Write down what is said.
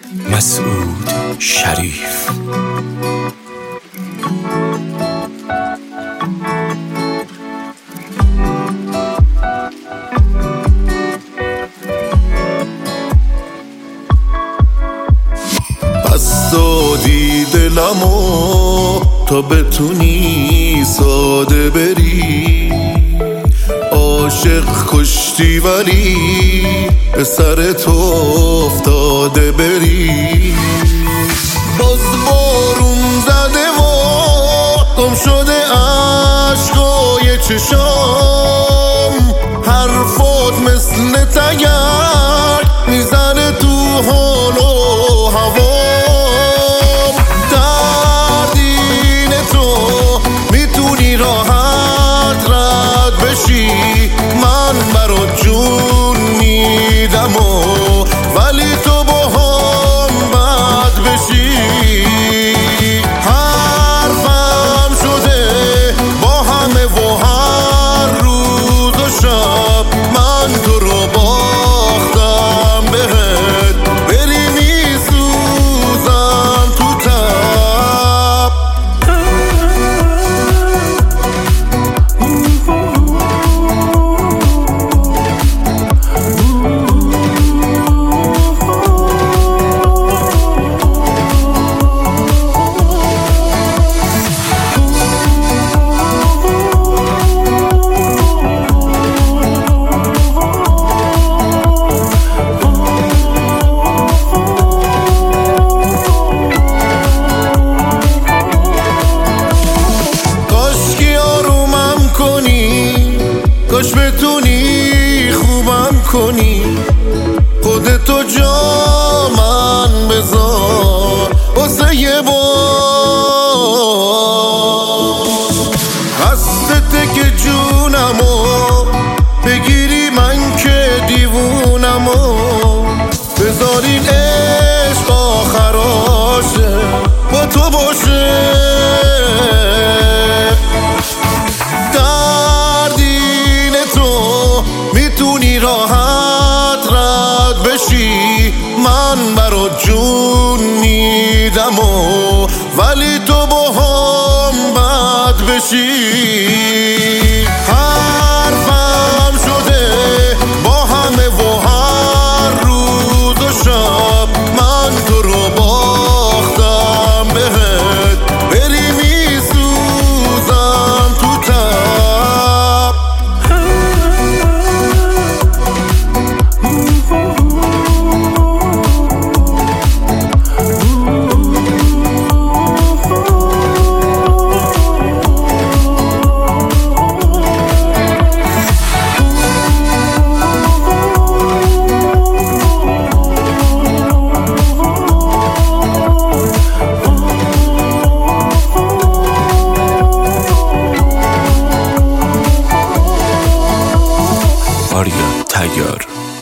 مسعود شریف. پس دادی دلمو تا بتونی ساده بری، عاشق کشتی ولی به سر تو افتاده بری. باز بارون زده و گم شده عشقای چشام، حرفات مثل تگرگ میزنه تو حال و هوام. درد اینه تو میتونی راحت رد بشی، من برات جون میدم ولی تو با هم بد بشی. حرفم شده با همه و هر روز و شب من تو رو باختم بهت، بری میسوزم تو تب. کاش بتونی خوبم کنی، خودتو جا من بذار واسه یه بار. قصدته که جونمو بگیری، من که دیوونمو بذار این عشق آخراشه با تو باشه. میتونی راحت رد بشی، من برات جون میدم ولی تو با هم بد بشی. حرفم شده با همه و هر روز و شب من تو رو باختم بهت، بری میسوزم تو تب. آریا تیار.